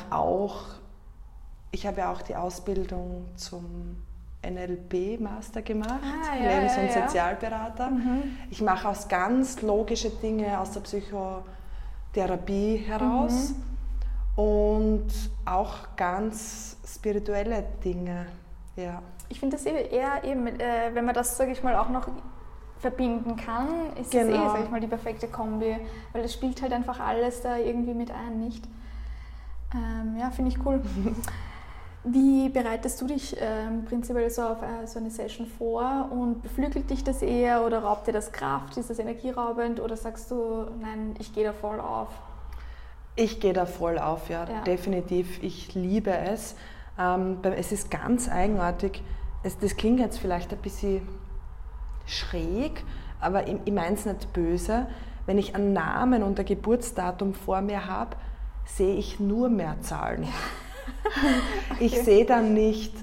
S1: ja auch die Ausbildung zum NLP-Master gemacht, Lebens- und Sozialberater. Ich mache auch ganz logische Dinge aus der Psychotherapie heraus und auch ganz spirituelle Dinge. Ja.
S2: Ich finde das eher eben, wenn man das, sage ich mal, auch noch verbinden kann, ist das sage ich mal, die perfekte Kombi, weil das spielt halt einfach alles da irgendwie mit ein, nicht? Ja, finde ich cool. Wie bereitest du dich prinzipiell so auf so eine Session vor und beflügelt dich das eher oder raubt dir das Kraft, ist das energieraubend oder sagst du, nein, ich gehe da voll auf?
S1: Ich gehe da voll auf, ja, definitiv. Ich liebe es. Es ist ganz eigenartig. Das klingt jetzt vielleicht ein bisschen schräg, aber ich meine es nicht böse. Wenn ich einen Namen und ein Geburtsdatum vor mir habe, sehe ich nur mehr Zahlen. Ich sehe dann nicht,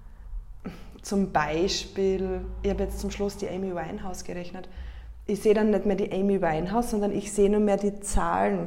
S1: zum Beispiel, ich habe jetzt zum Schluss die Amy Winehouse gerechnet, ich sehe dann nicht mehr die Amy Winehouse, sondern ich sehe nur mehr die Zahlen.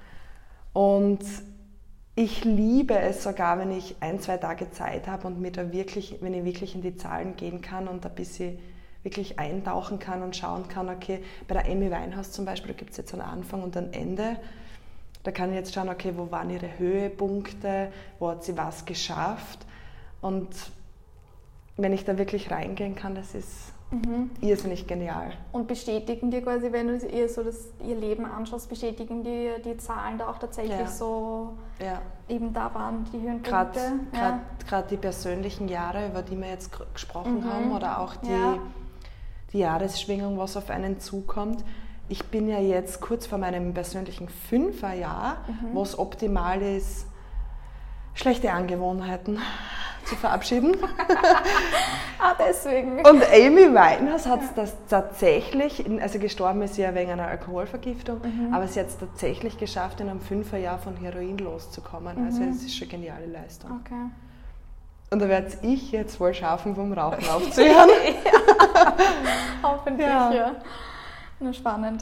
S1: Und ich liebe es sogar, wenn ich 1-2 Tage Zeit habe und wenn ich wirklich in die Zahlen gehen kann und ein bisschen wirklich eintauchen kann und schauen kann, okay, bei der Amy Winehouse zum Beispiel, da gibt es jetzt einen Anfang und ein Ende. Da kann ich jetzt schauen, okay, wo waren ihre Höhepunkte, wo hat sie was geschafft. Und wenn ich da wirklich reingehen kann, das ist irrsinnig genial.
S2: Und bestätigen dir quasi, wenn du ihr so ihr Leben anschaust, bestätigen dir die Zahlen da auch tatsächlich so eben da waren, die Höhenpunkte?
S1: Gerade die persönlichen Jahre, über die wir jetzt gesprochen haben, oder auch die Jahresschwingung, was auf einen zukommt. Ich bin ja jetzt kurz vor meinem persönlichen 5er-Jahr, wo es optimal ist, schlechte Angewohnheiten zu verabschieden.
S2: Deswegen.
S1: Und Amy Winehouse hat das tatsächlich, also gestorben ist sie ja wegen einer Alkoholvergiftung, aber sie hat es tatsächlich geschafft, in einem 5er-Jahr von Heroin loszukommen. Also es ist schon eine geniale Leistung.
S2: Okay.
S1: Und da werde ich jetzt wohl schaffen, vom Rauchen aufzuhören.
S2: Hoffentlich, ja. Nur spannend.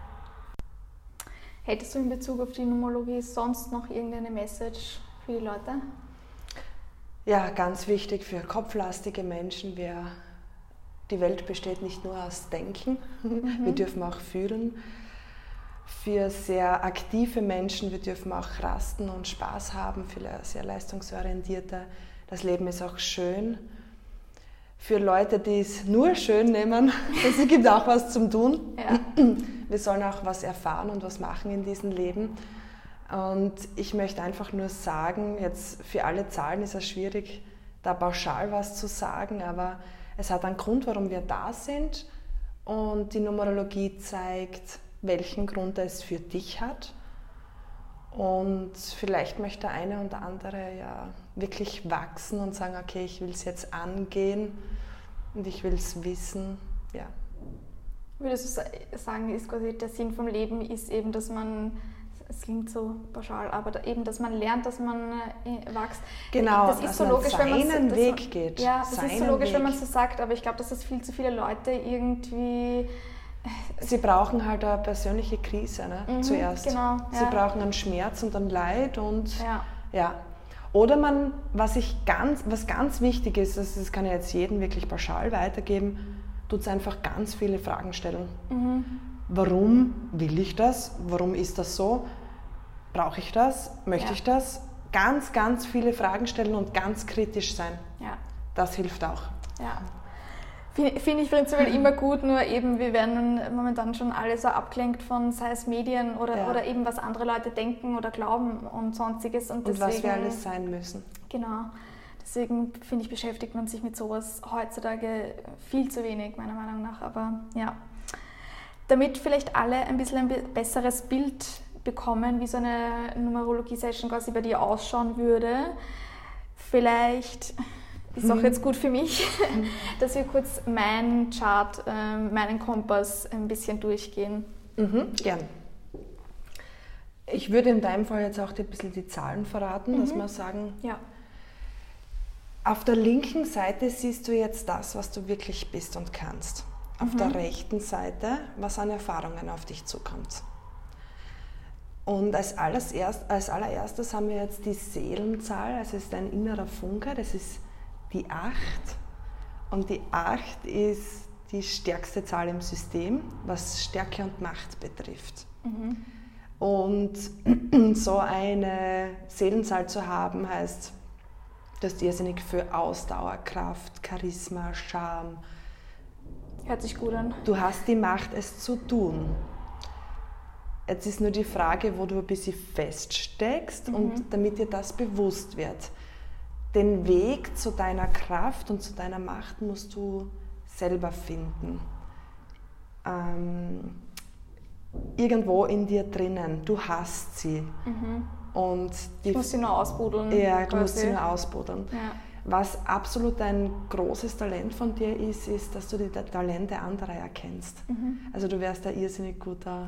S2: Hättest du in Bezug auf die Numerologie sonst noch irgendeine Message für die Leute?
S1: Ja, ganz wichtig für kopflastige Menschen. Die Welt besteht nicht nur aus Denken, wir dürfen auch fühlen. Für sehr aktive Menschen, wir dürfen auch rasten und Spaß haben, für sehr leistungsorientierte. Das Leben ist auch schön. Für Leute, die es nur schön nehmen, es gibt auch was zum Tun. Ja. Wir sollen auch was erfahren und was machen in diesem Leben. Und ich möchte einfach nur sagen, jetzt für alle Zahlen ist es schwierig, da pauschal was zu sagen, aber es hat einen Grund, warum wir da sind. Und die Numerologie zeigt, welchen Grund es für dich hat. Und vielleicht möchte der eine und der andere ja wirklich wachsen und sagen, okay, ich will es jetzt angehen und ich will es wissen. Ja.
S2: Würdest du sagen, ist quasi der Sinn vom Leben ist eben, dass man, es klingt so pauschal, aber eben, dass man lernt, dass man wächst.
S1: Genau,
S2: das ist so logisch, wenn man
S1: seinen Weg geht.
S2: Ja, das ist so logisch, wenn man es so sagt, aber ich glaube, dass das viel zu viele Leute irgendwie...
S1: Sie brauchen halt eine persönliche Krise zuerst.
S2: Genau,
S1: Sie brauchen einen Schmerz und ein Leid und ja. Oder was ganz wichtig ist, das kann ich jetzt jedem wirklich pauschal weitergeben, tut es einfach ganz viele Fragen stellen. Warum will ich das? Warum ist das so? Brauche ich das? Möchte ich das? Ganz, ganz viele Fragen stellen und ganz kritisch sein.
S2: Ja.
S1: Das hilft auch.
S2: Ja. Finde ich prinzipiell immer gut, nur eben wir werden momentan schon alle so abgelenkt von, sei es Medien oder eben was andere Leute denken oder glauben und sonstiges. Und deswegen,
S1: was wir alles sein müssen.
S2: Genau. Deswegen finde ich, beschäftigt man sich mit sowas heutzutage viel zu wenig, meiner Meinung nach. Aber ja, damit vielleicht alle ein bisschen ein besseres Bild bekommen, wie so eine Numerologie-Session quasi bei dir ausschauen würde. Vielleicht ist auch jetzt gut für mich, dass wir kurz meinen Chart, meinen Kompass ein bisschen durchgehen.
S1: Gern. Ich würde in deinem Fall jetzt auch dir ein bisschen die Zahlen verraten, dass wir sagen,
S2: ja.
S1: Auf der linken Seite siehst du jetzt das, was du wirklich bist und kannst. Auf der rechten Seite, was an Erfahrungen auf dich zukommt. Und als allererstes haben wir jetzt die Seelenzahl, also es ist ein innerer Funke, das ist die 8. Und die 8 ist die stärkste Zahl im System, was Stärke und Macht betrifft. Und so eine Seelenzahl zu haben, heißt, du hast irrsinnig für Ausdauer, Kraft, Charisma, Charme.
S2: Hört sich gut an.
S1: Du hast die Macht, es zu tun. Jetzt ist nur die Frage, wo du ein bisschen feststeckst und damit dir das bewusst wird. Den Weg zu deiner Kraft und zu deiner Macht musst du selber finden. Irgendwo in dir drinnen. Du hast sie. Und
S2: ich muss sie nur ausbuddeln.
S1: Ja, du musst sie nur ausbuddeln.
S2: Ja.
S1: Was absolut ein großes Talent von dir ist, dass du die Talente anderer erkennst. Also du wärst ein irrsinnig guter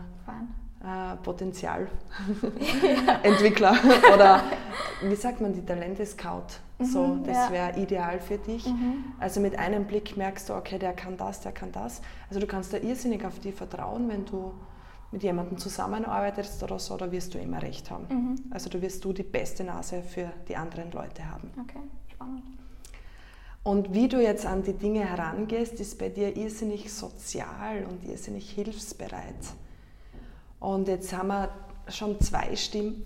S1: Potenzialentwickler oder wie sagt man, die Talente-Scout. So, das wäre ideal für dich. Also mit einem Blick merkst du, okay, der kann das. Also du kannst da irrsinnig auf die vertrauen, wenn du mit jemandem zusammenarbeitest oder so, da wirst du immer recht haben. Also da wirst du die beste Nase für die anderen Leute haben.
S2: Okay, spannend.
S1: Und wie du jetzt an die Dinge herangehst, ist bei dir irrsinnig sozial und irrsinnig hilfsbereit. Und jetzt haben wir schon zwei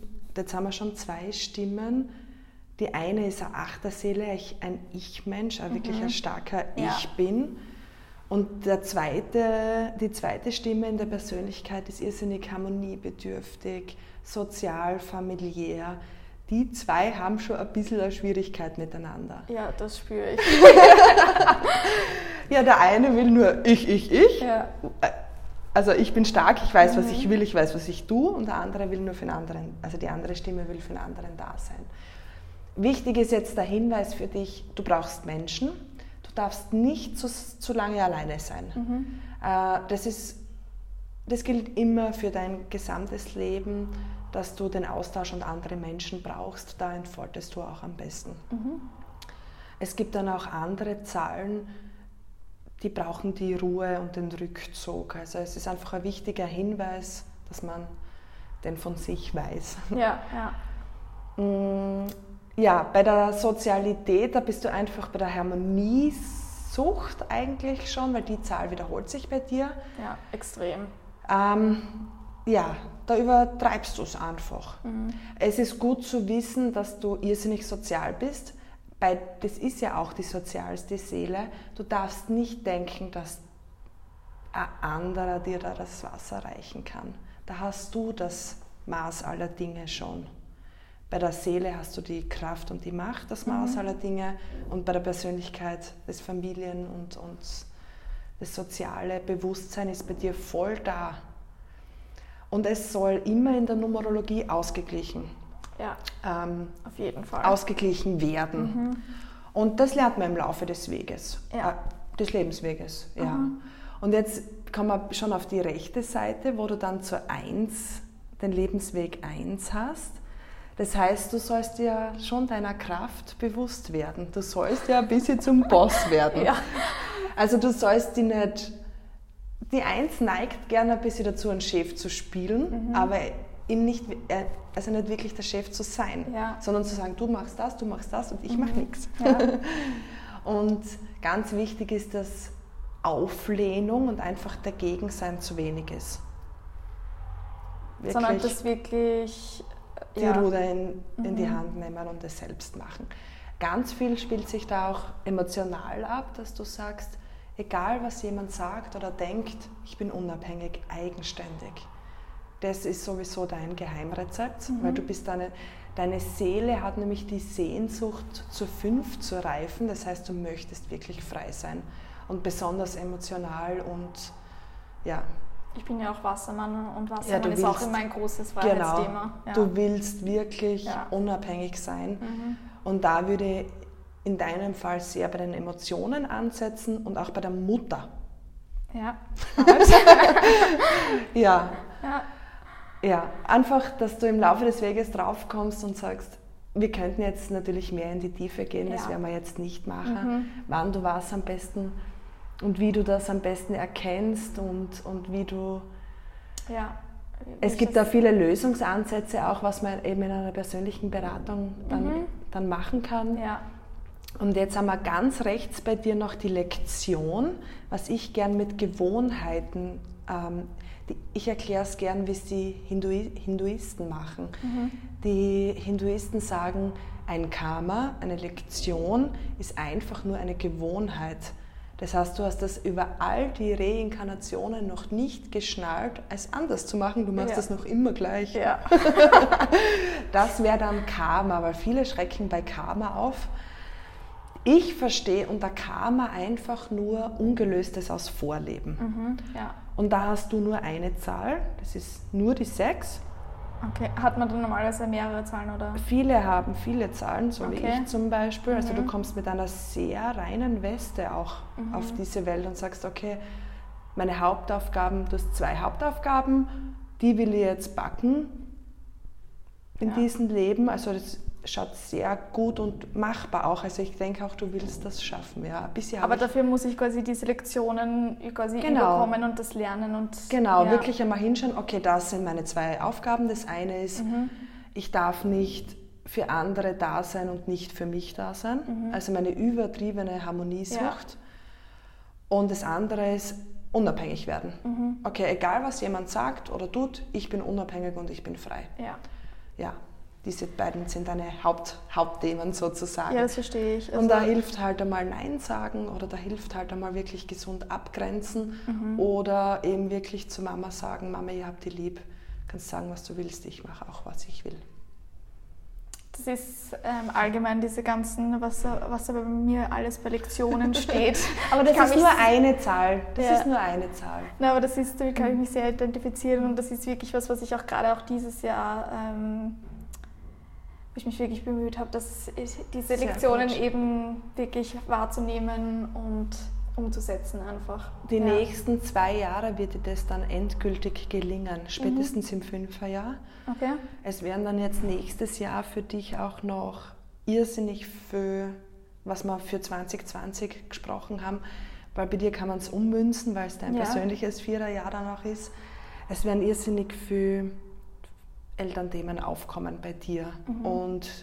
S1: Stimmen. Die eine ist eine Achterseele, ein Ich-Mensch, wirklich ein starker Ich bin. Und die zweite Stimme in der Persönlichkeit ist irrsinnig harmoniebedürftig, sozial, familiär. Die zwei haben schon ein bisschen eine Schwierigkeit miteinander.
S2: Ja, das spüre ich.
S1: Ja, der eine will nur ich.
S2: Ja.
S1: Also ich bin stark, ich weiß, was ich will, ich weiß, was ich tue. Und der andere will nur für den anderen, also die andere Stimme will für den anderen da sein. Wichtig ist jetzt der Hinweis für dich, du brauchst Menschen. Du darfst nicht zu lange alleine sein. Das gilt immer für dein gesamtes Leben, dass du den Austausch und andere Menschen brauchst. Da entfaltest du auch am besten. Es gibt dann auch andere Zahlen, die brauchen die Ruhe und den Rückzug. Also es ist einfach ein wichtiger Hinweis, dass man den von sich weiß. Ja, bei der Sozialität, da bist du einfach bei der Harmoniesucht eigentlich schon, weil die Zahl wiederholt sich bei dir.
S2: Ja, extrem.
S1: Ja, da übertreibst du es einfach. Es ist gut zu wissen, dass du irrsinnig sozial bist. Das ist ja auch die sozialste Seele. Du darfst nicht denken, dass ein anderer dir da das Wasser reichen kann. Da hast du das Maß aller Dinge schon. Bei der Seele hast du die Kraft und die Macht, das Maß aller Dinge, und bei der Persönlichkeit, das Familien- und das soziale Bewusstsein ist bei dir voll da. Und es soll immer in der Numerologie ausgeglichen,
S2: auf jeden Fall.
S1: ausgeglichen werden. Und das lernt man im Laufe des Weges, des Lebensweges. Ja. Und jetzt kommen wir schon auf die rechte Seite, wo du dann zur 1, den Lebensweg 1 hast. Das heißt, du sollst dir schon deiner Kraft bewusst werden. Du sollst ja ein bisschen zum Boss werden. Also du sollst die nicht... Die 1 neigt gerne ein bisschen dazu, einen Chef zu spielen, aber nicht wirklich der Chef zu sein, sondern zu sagen, du machst das und ich mache nichts. Und ganz wichtig ist, dass Auflehnung und einfach Dagegensein zu wenig ist. Wirklich,
S2: sondern das wirklich...
S1: die Ruder in die Hand nehmen und es selbst machen. Ganz viel spielt sich da auch emotional ab, dass du sagst, egal was jemand sagt oder denkt, ich bin unabhängig, eigenständig. Das ist sowieso dein Geheimrezept, weil du bist deine Seele hat nämlich die Sehnsucht zur 5 zu reifen, das heißt, du möchtest wirklich frei sein und besonders emotional und
S2: Ich bin ja auch Wassermann und Wassermann ist auch immer ein großes Freiheitsthema.
S1: Genau, du willst wirklich unabhängig sein. Und da würde ich in deinem Fall sehr bei den Emotionen ansetzen und auch bei der Mutter.
S2: Ja.
S1: Ja, einfach, dass du im Laufe des Weges draufkommst und sagst, wir könnten jetzt natürlich mehr in die Tiefe gehen, das werden wir jetzt nicht machen. Wann du was am besten und wie du das am besten erkennst und wie du...
S2: Ja.
S1: Es gibt da viele Lösungsansätze auch, was man eben in einer persönlichen Beratung dann machen kann.
S2: Ja.
S1: Und jetzt haben wir ganz rechts bei dir noch die Lektion, was ich gern mit Gewohnheiten, ich erkläre es gern, wie es die Hinduisten machen. Die Hinduisten sagen, ein Karma, eine Lektion, ist einfach nur eine Gewohnheit. Das heißt, du hast das über all die Reinkarnationen noch nicht geschnallt, es anders zu machen. Du machst das noch immer gleich.
S2: Ja.
S1: Das wäre dann Karma, weil viele schrecken bei Karma auf. Ich verstehe unter Karma einfach nur Ungelöstes aus Vorleben. Und da hast du nur eine Zahl, das ist nur die 6.
S2: Okay, hat man dann normalerweise mehrere Zahlen, oder?
S1: Viele haben viele Zahlen, so wie ich zum Beispiel. Also du kommst mit einer sehr reinen Weste auch auf diese Welt und sagst, okay, meine Hauptaufgaben, du hast 2 Hauptaufgaben, die will ich jetzt backen in diesem Leben. Also das schaut sehr gut und machbar auch. Also ich denke auch, du willst das schaffen. Ja.
S2: Aber dafür muss ich quasi diese Lektionen bekommen und das lernen.
S1: Wirklich einmal hinschauen, okay, das sind meine 2 Aufgaben. Das eine ist, ich darf nicht für andere da sein und nicht für mich da sein. Also meine übertriebene Harmoniesucht. Und das andere ist, unabhängig werden. Okay, egal was jemand sagt oder tut, ich bin unabhängig und ich bin frei. Ja. Diese beiden sind deine Hauptthemen sozusagen.
S2: Ja, das verstehe ich.
S1: Und da hilft halt einmal Nein sagen oder da hilft halt einmal wirklich gesund abgrenzen oder eben wirklich zu Mama sagen, Mama, ich hab dich lieb, kannst sagen, was du willst, ich mache auch, was ich will.
S2: Das ist allgemein diese ganzen, was aber bei mir alles bei Lektionen steht.
S1: Aber das ist nur eine Zahl. Das ist nur eine Zahl.
S2: Na, aber damit kann ich mich sehr identifizieren und das ist wirklich was ich auch gerade auch dieses Jahr ich mich wirklich bemüht habe, diese Lektionen eben wirklich wahrzunehmen und umzusetzen einfach.
S1: Die nächsten 2 Jahre wird dir das dann endgültig gelingen, spätestens im 5er Jahr.
S2: Okay.
S1: Es werden dann jetzt nächstes Jahr für dich auch noch irrsinnig viel, was wir für 2020 gesprochen haben, weil bei dir kann man es ummünzen, weil es dein persönliches 4er Jahr dann auch ist. Es werden irrsinnig viel Elternthemen aufkommen bei dir. Und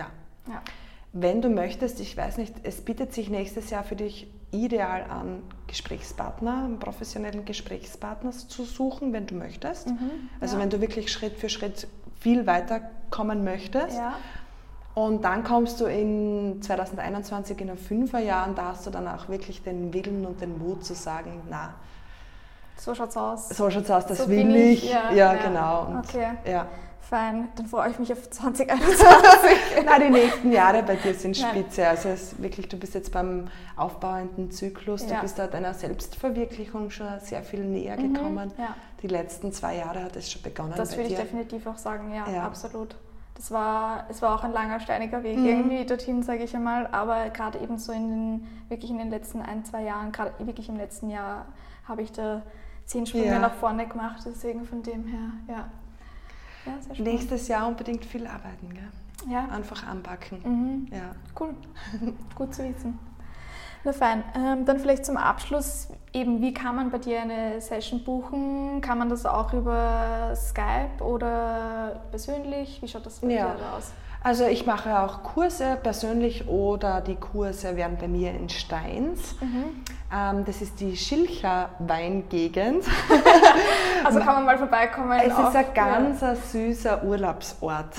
S1: wenn du möchtest, ich weiß nicht, es bietet sich nächstes Jahr für dich ideal an, Gesprächspartner, einen professionellen Gesprächspartner zu suchen, wenn du möchtest. Also wenn du wirklich Schritt für Schritt viel weiterkommen möchtest.
S2: Ja.
S1: Und dann kommst du in 2021 in ein 5er Jahr und da hast du dann auch wirklich den Willen und den Mut zu sagen, na,
S2: so schaut's aus.
S1: So schaut's aus, das will ich. Ja, genau. Und
S2: okay.
S1: Ja.
S2: Fein, dann freue ich mich auf 2021.
S1: Nein, die nächsten Jahre bei dir sind spitze. Also wirklich, du bist jetzt beim aufbauenden Zyklus, du bist da deiner Selbstverwirklichung schon sehr viel näher gekommen. Die letzten 2 Jahre hat es schon begonnen bei dir.
S2: Das würde ich definitiv auch sagen, ja, absolut. Es war auch ein langer, steiniger Weg irgendwie dorthin, sage ich einmal, aber gerade eben so wirklich in den letzten 1-2 Jahren, gerade wirklich im letzten Jahr, habe ich da 10 Sprünge nach vorne gemacht, deswegen von dem her, ja, sehr spannend.
S1: Nächstes Jahr unbedingt viel arbeiten, gell?
S2: Ja.
S1: Einfach anpacken. Ja.
S2: Cool, gut zu wissen. Na fein, dann vielleicht zum Abschluss, eben wie kann man bei dir eine Session buchen? Kann man das auch über Skype oder persönlich? Wie schaut das bei dir aus?
S1: Also ich mache auch Kurse persönlich oder die Kurse werden bei mir in Steins. Das ist die Schilcher Weingegend.
S2: Also kann man mal vorbeikommen.
S1: Es ist ein ganz süßer Urlaubsort.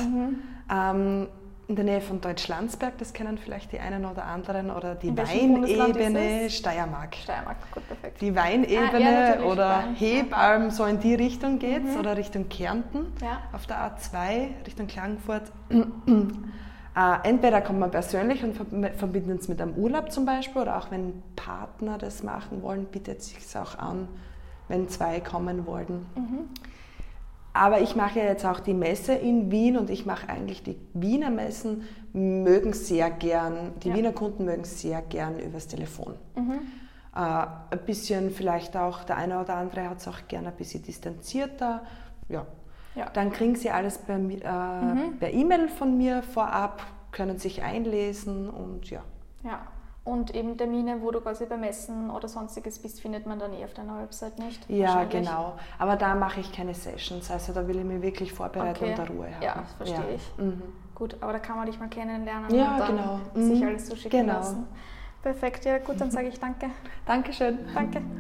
S1: In der Nähe von Deutschlandsberg, das kennen vielleicht die einen oder anderen, oder die Weinebene Steiermark.
S2: Steiermark, gut, perfekt.
S1: Die Weinebene oder Hebalm, so in die Richtung geht's, oder Richtung Kärnten auf der A2, Richtung Klagenfurt. Entweder kommt man persönlich und verbindet es mit einem Urlaub zum Beispiel, oder auch wenn Partner das machen wollen, bietet es sich auch an, wenn 2 kommen wollten. Aber ich mache ja jetzt auch die Messe in Wien und ich mache eigentlich die Wiener Messen, mögen sehr gern, die Wiener Kunden mögen sehr gern übers Telefon. Ein bisschen vielleicht auch, der eine oder andere hat es auch gerne ein bisschen distanzierter. Ja. Dann kriegen sie alles per E-Mail von mir vorab, können sich einlesen und ja.
S2: Ja. Und eben Termine, wo du quasi bei Messen oder sonstiges bist, findet man dann auf deiner Website nicht?
S1: Ja, genau. Aber da mache ich keine Sessions, also da will ich mich wirklich vorbereiten und der Ruhe haben.
S2: Ja, verstehe ich. Gut, aber da kann man dich mal kennenlernen
S1: und
S2: dann sich alles so schicken lassen. Perfekt, ja gut, dann sage ich danke.
S1: Dankeschön.
S2: Danke.